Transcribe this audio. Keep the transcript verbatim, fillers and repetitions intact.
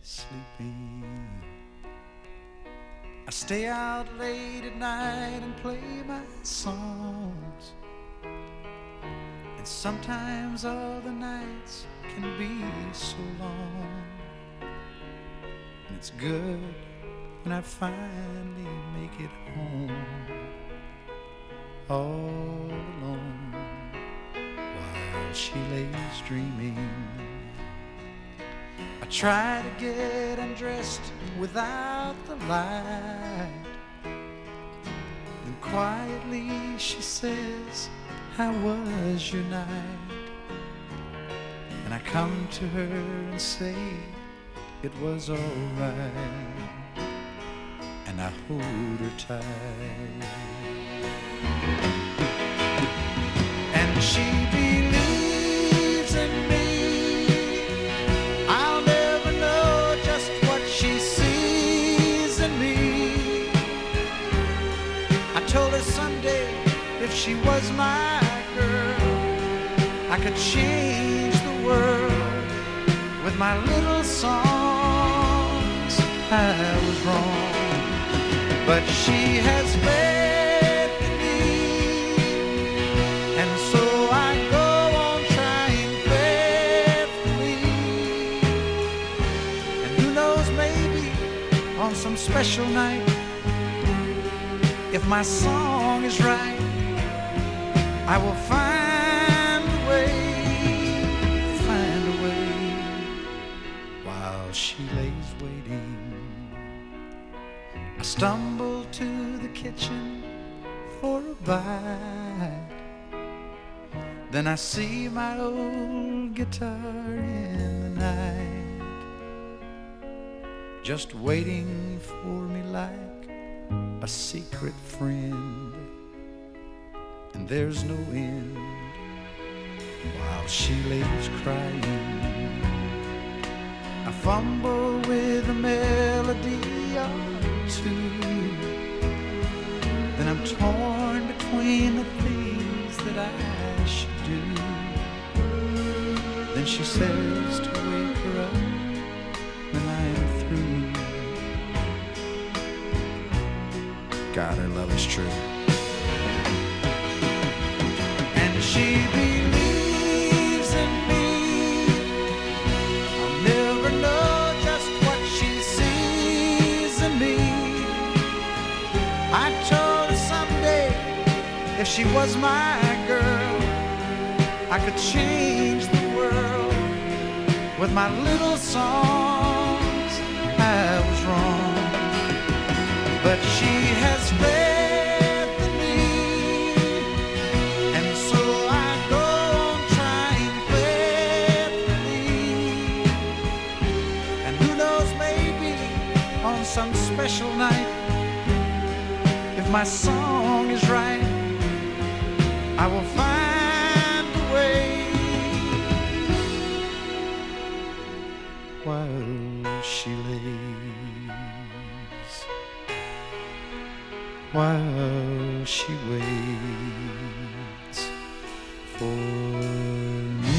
sleeping. I stay out late at night and play my songs, and sometimes all the nights can be so long. And it's good when I finally make it home, all alone while she lays dreaming. I try to get undressed without the light, and quietly she says, "How was your night?" And I come to her and say it was all right, and I hold her tight. And she believes in me. I'll never know just what she sees in me. I told her someday if she was my girl, I could change the world with my little songs. I was wrong, but she has faith in me, and so I go on trying faithfully. And who knows, maybe on some special night, if my song is right, I will find a way, find a way, while she lays waiting. I stumble to the kitchen for a bite, then I see my old guitar in the night, just waiting for me like a secret friend. And there's no end while she lays crying. I fumble with a melody or two, then I'm torn between the things that I should do. Then she says to wake her up when I'm through. God, her love is true. She believes in me. I'll never know just what she sees in me. I told her someday if she was my girl, I could change the world with my little songs. I was wrong, but she has faith. Some special night, if my song is right, I will find a way, while she lays, while she waits for me.